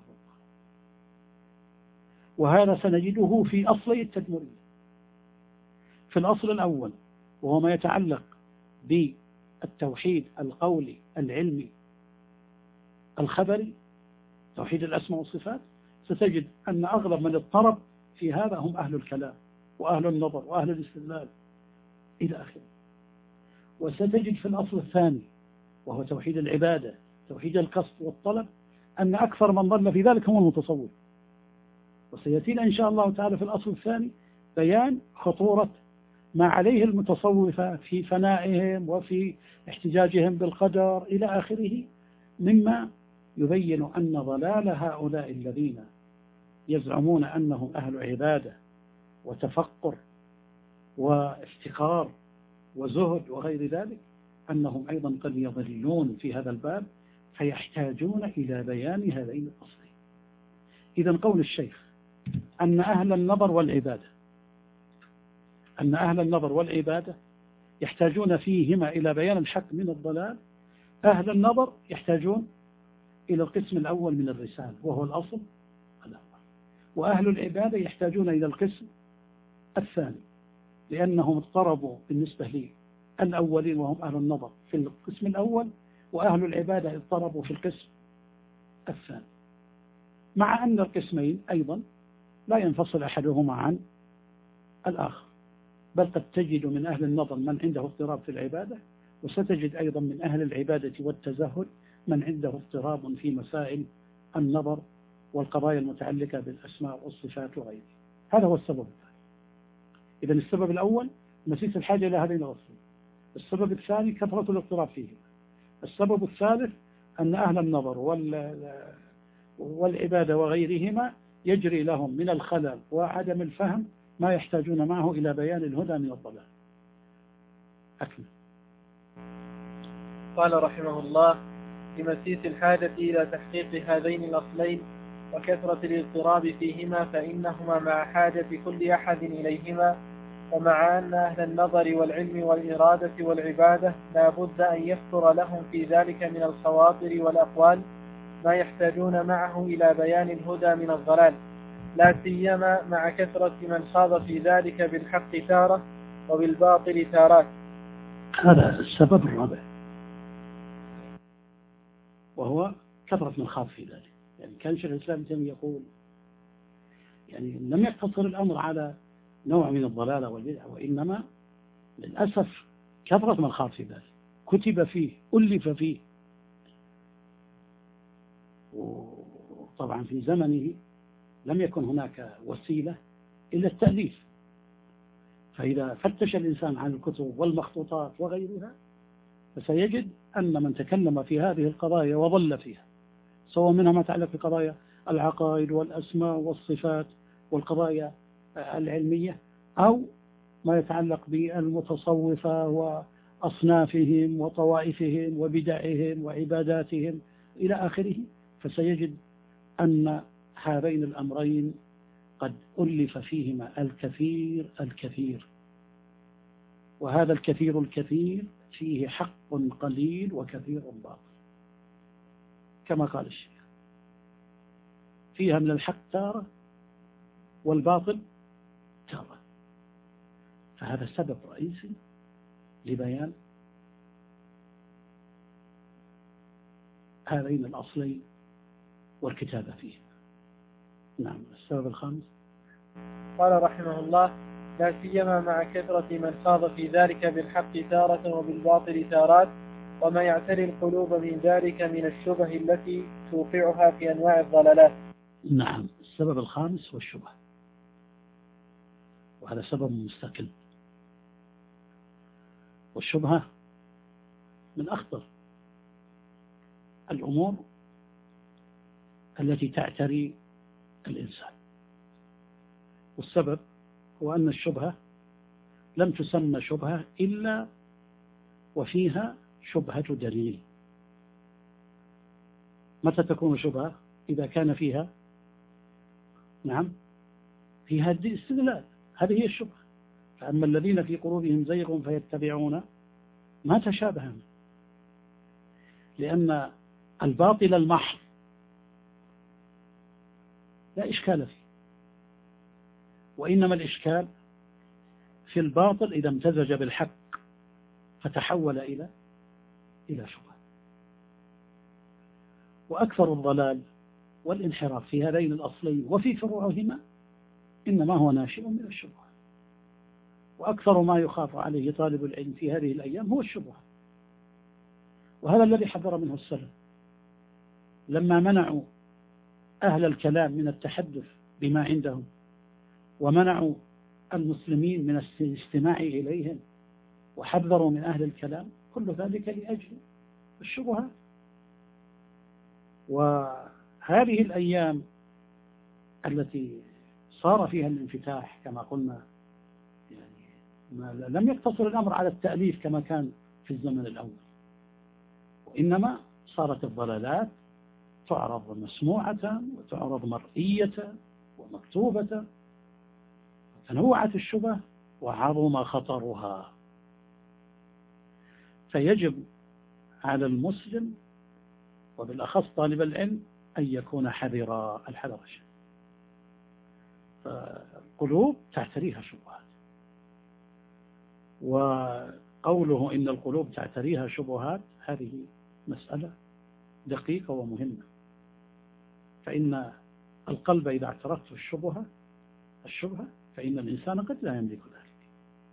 وهذا سنجده في أصلي التدمرية. في الأصل الأول وهو ما يتعلق بالتوحيد القولي العلمي الخبري، توحيد الأسماء والصفات، ستجد أن أغلب من اضطرب في هذا هم أهل الكلام وأهل النظر وأهل الاستدلال إلى آخره. وستجد في الأصل الثاني وهو توحيد العبادة، توحيد القصد والطلب، أن أكثر من ضل في ذلك هم المتصوف. وسيأتينا إن شاء الله تعالى في الأصل الثاني بيان خطورة ما عليه المتصوفة في فنائهم وفي احتجاجهم بالقدر إلى آخره، مما يبين أن ضلال هؤلاء الذين يزعمون أنهم أهل عبادة وتفقر وافتقار وزهد وغير ذلك، أنهم أيضا قد يضلون في هذا الباب، فيحتاجون إلى بيان هذين الأصلين. إذن قول الشيخ أن أهل النظر والعبادة يحتاجون فيهما إلى بيان الحق من الضلال. أهل النظر يحتاجون إلى القسم الأول من الرسالة وهو الأصل الأول، وأهل العبادة يحتاجون إلى القسم الثاني، لأنهم اضطربوا بالنسبة للأولين وهم أهل النظر في القسم الأول، وأهل العبادة اضطربوا في القسم الثاني، مع أن القسمين أيضا لا ينفصل أحدهما عن الآخر، بل قد تجد من أهل النظر من عنده اضطراب في العبادة، وستجد أيضا من أهل العبادة والتزهد من عنده اضطراب في مسائل النظر والقضايا المتعلقة بالأسماء والصفات وغيره. هذا هو السبب الثاني. إذن السبب الأول مسيس الحاجة إلى هذين الأصلين. السبب الثاني كثرة الاضطراب فيه. السبب الثالث أن أهل النظر والعبادة وغيرهما يجري لهم من الخلل وعدم الفهم ما يحتاجون معه إلى بيان الهدى من الضلال. أكمل. قال رحمه الله: لمسيس الحاجة إلى تحقيق هذين الأصلين وكثرة الاضطراب فيهما، فإنهما مع حاجة كل أحد إليهما، ومع أن أهل النظر والعلم والإرادة والعبادة لا بد أن يفتر لهم في ذلك من الخواطر والأقوال ما يحتاجون معه إلى بيان الهدى من الضلال، لا سيما مع كثرة من خاض في ذلك بالحق تارة وبالباطل تارات. هذا السبب الرابع، وهو كثرة من خاض في ذلك. يعني كان شيخ الإسلام ابن تيمية يقول يعني لم يقتصر الأمر على نوع من الضلالة والبدع، وإنما للأسف كثرة من خاض في ذلك، كتب فيه، ألف فيه. وطبعا في زمنه لم يكن هناك وسيلة إلا التأليف، فإذا فتش الإنسان عن الكتب والمخطوطات وغيرها فسيجد أن من تكلم في هذه القضايا وضل فيها، سواء منها ما يتعلق بقضايا العقائد والأسماء والصفات والقضايا العلمية، أو ما يتعلق بالمتصوفة وأصنافهم وطوائفهم وبدعهم وعباداتهم إلى آخره، فسيجد أن هذين الأمرين قد ألف فيهما الكثير، وهذا الكثير فيه حق قليل وكثير باطل، كما قال الشيخ: فيها من الحق تارة والباطل تارة. فهذا سبب رئيسي لبيان هذين الأصلين والكتابة فيه. نعم. السبب الخامس قال رحمه الله: لا سيما مع كثرة من خاض في ذلك بالحق تارة وبالباطل تارات، وما يعتري القلوب من ذلك من الشبه التي توقعها في أنواع الضلالات. نعم. السبب الخامس والشبه، وهذا سبب مستقل. والشبهة من أخطر الأمور التي تعتري الإنسان، والسبب هو أن الشبهة لم تسمى شبهة إلا وفيها شبهة دليل. متى تكون شبهة؟ إذا كان فيها فيها استدلال، هذه هي الشبهة. فأما الذين في قلوبهم زيغ فيتبعون ما تشابه منه، لأن الباطل المحض لا إشكال فيه، وإنما الإشكال في الباطل إذا امتزج بالحق فتحول إلى شبهة. وأكثر الضلال والانحراف في هذين الأصلين وفي فروعهما إنما هو ناشئ من الشبهة، وأكثر ما يخاف عليه طالب العلم في هذه الأيام هو الشبهة. وهذا الذي حذر منه السلف لما منعوا أهل الكلام من التحدث بما عندهم، ومنعوا المسلمين من الاستماع إليهم، وحذروا من أهل الكلام، كل ذلك لأجل الشبهات. وهذه الأيام التي صار فيها الانفتاح كما قلنا، يعني لم يقتصر الأمر على التأليف كما كان في الزمن الأول، وإنما صارت الضلالات تعرض مسموعة وتعرض مرئية ومكتوبة، تنوعت الشبه وعظم خطرها. فيجب على المسلم وبالأخص طالب العلم أن يكون حذرا الحذر الشديد. فالقلوب تعتريها شبهات، وقوله إن القلوب تعتريها شبهات هذه مسألة دقيقة ومهمة. فإن القلب إذا اعترفته الشبهة فإن الإنسان قد لا يملك ذلك،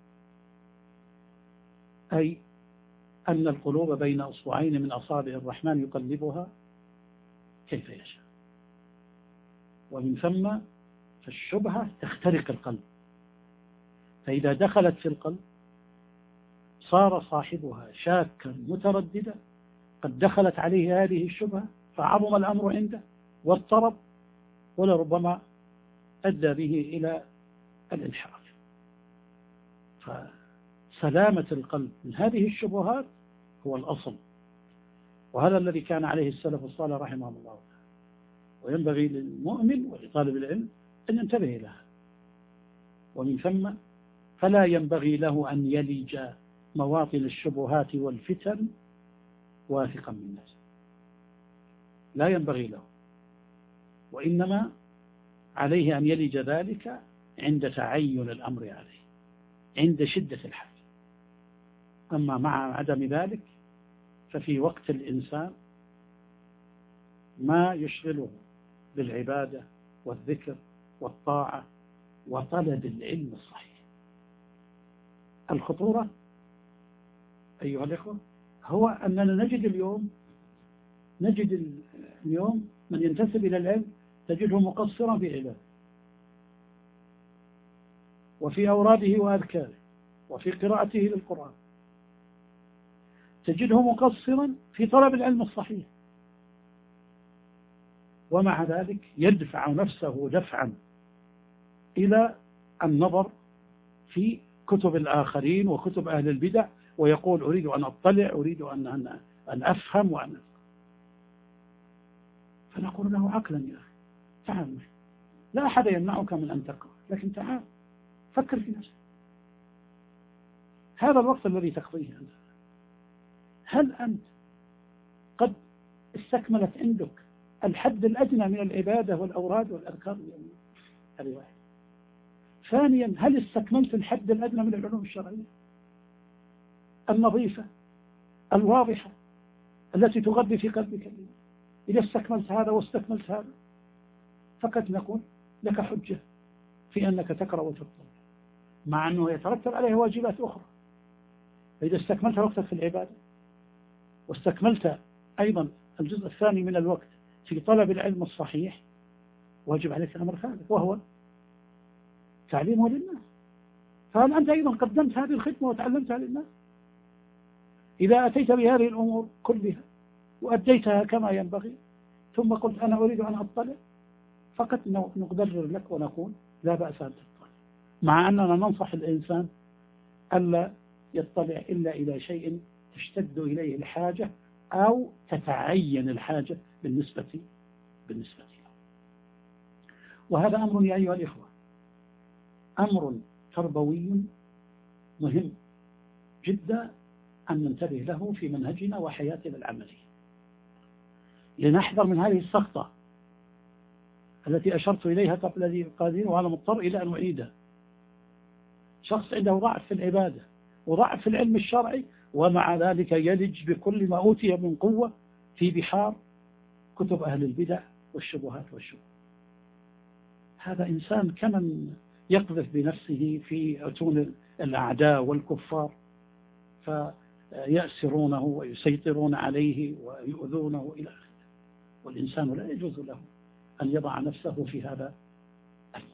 أي أن القلوب بين أصبعين من أصابع الرحمن يقلبها كيف يشاء، ومن ثم فالشبهة تخترق القلب، فإذا دخلت في القلب صار صاحبها شاكا مترددا، قد دخلت عليه هذه الشبهة فعظم الأمر عنده واضطرب، ولربما أدى به إلى الانحراف. فسلامة القلب من هذه الشبهات هو الأصل، وهذا الذي كان عليه السلف الصالح رحمهم الله تعالى. وينبغي للمؤمن ولطالب العلم أن ينتبه لها، ومن ثم فلا ينبغي له أن يلج مواطن الشبهات والفتن واثقا من نفسه، لا ينبغي له، وإنما عليه أن يلج ذلك عند تعين الأمر عليه، عند شدة الحاجة. أما مع عدم ذلك ففي وقت الإنسان ما يشغله بالعبادة والذكر والطاعة وطلب العلم الصحيح. الخطورة أيها الأخوة هو أننا نجد اليوم من ينتسب إلى العلم تجده مقصرا في عباده وفي أوراده وأذكاره وفي قراءته للقرآن، تجده مقصرا في طلب العلم الصحيح، ومع ذلك يدفع نفسه دفعا إلى النظر في كتب الآخرين وكتب أهل البدع، ويقول أريد أن أطلع، أريد أن أفهم وأن أفهم. فنقول له عقلا يا أخي، تعال، لا أحد يمنعك من أن تقرأ، لكن تعال فكر في نفسك. هذا الوقت الذي تقضيه أنت، هل أنت قد استكملت عندك الحد الأدنى من العبادة والأوراد والأذكار؟ هذه واحد. ثانيا، هل استكملت الحد الأدنى من العلوم الشرعية النظيفة الواضحة التي تغذي في قلبك الإيمان؟ إذا استكملت هذا واستكملت هذا فقد نقول لك حجة في أنك تقرأ وتطلع، مع أنه يترتب عليه واجبات أخرى. فإذا استكملت وقتك في العبادة واستكملت أيضا الجزء الثاني من الوقت في طلب العلم الصحيح، واجب عليك أمر ثالث وهو تعليمه للناس. فهل أنت أيضا قدمت هذه الخدمة وتعلمتها للناس؟ إذا أتيت بهذه الأمور كلها وأديتها كما ينبغي ثم قلت أنا أريد أن أطلع، فقط نقدر لك ونقول لا بأس أن تطلع، مع أننا ننصح الإنسان ألا يطلع إلا إلى شيء تشتد إليه الحاجة أو تتعين الحاجة بالنسبة له. وهذا أمر يا أيها الإخوة، أمر تربوي مهم جدا أن ننتبه له في منهجنا وحياتنا العملية، لنحذر من هذه السقطة التي أشرت إليها قبل قليل، وأنا مضطر إلى أن أعيدها. شخص عنده ضعف في العبادة وضعف في العلم الشرعي، ومع ذلك يلج بكل ما أوتي من قوة في بحار كتب أهل البدع والشبهات والشبهات. هذا إنسان كمن يقذف بنفسه في عتون الأعداء والكفار فيأسرونه ويسيطرون عليه ويؤذونه إلى آخره. والإنسان لا يجوز له أن يضع نفسه في هذا الموضوع.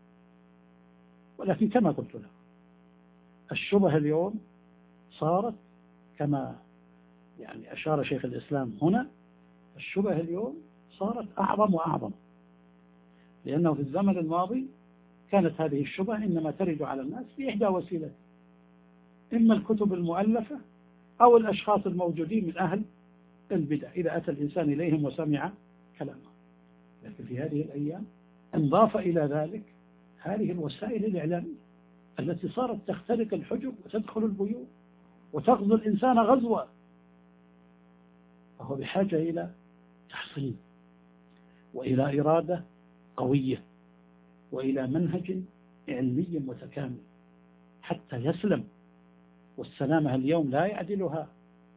ولكن كما قلت له، الشبه اليوم صارت كما يعني أشار شيخ الإسلام هنا، الشبه اليوم صارت أعظم وأعظم، لأنه في الزمن الماضي كانت هذه الشبه إنما ترد على الناس بإحدى وسيلة، إما الكتب المؤلفة أو الأشخاص الموجودين من أهل البدع إذا أتى الإنسان إليهم وسمع كلامه. لكن في هذه الأيام انضاف إلى ذلك هذه الوسائل الإعلامية التي صارت تخترق الحجب وتدخل البيوت وتغزو الإنسان غزوة، فهو بحاجة إلى تحصين وإلى إرادة قوية وإلى منهج علمي متكامل حتى يسلم. والسلامة اليوم لا يعدلها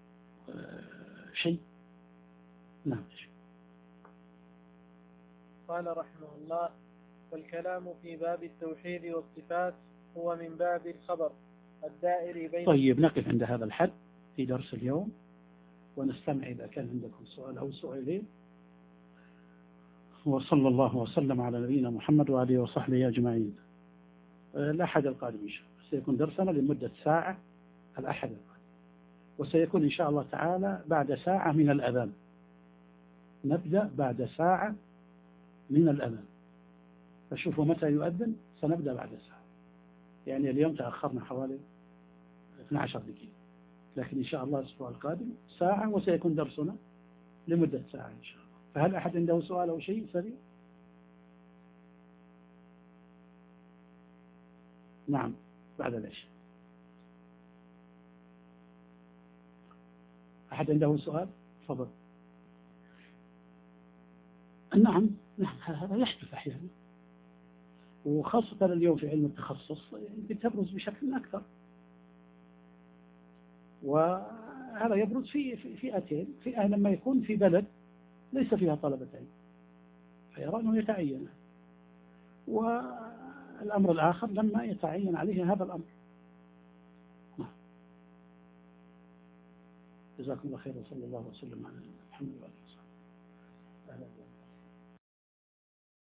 شيء. نعم. قال رحمه الله: والكلام في باب التوحيد والصفات هو من باب الخبر الدائر بين. طيب، نقف عند هذا الحد في درس اليوم، ونستمع إذا كان عندكم سؤال أو سؤالين. وصلى الله وسلم على نبينا محمد وآله وصحبه أجمعين. الأحد القادم إن شاء الله سيكون درسنا لمدة ساعة، الأحد القادم، وسيكون إن شاء الله تعالى بعد ساعة من الأذان. نبدأ بعد ساعة من الأذان، فشوفوا متى يؤذن، سنبدأ بعد ساعة. يعني اليوم تأخرنا حوالي 12 دقيقة، لكن إن شاء الله الأسبوع القادم ساعة، وسيكون درسنا لمدة ساعة إن شاء الله. فهل أحد عنده سؤال أو شيء سريع؟ نعم، بعد العشاء. أحد عنده سؤال؟ تفضل. نعم، هذا يحدث أحيانا، وخاصة اليوم في علم التخصص بتبرز بشكل أكثر. وهذا يبرز في فئتين: فئة لما يكون في بلد ليس فيها طلبة علم فيرى أنه يتعين، والأمر الآخر لما يتعين عليه هذا الأمر. جزاكم الله خير، وصلى الله وسلم على محمد.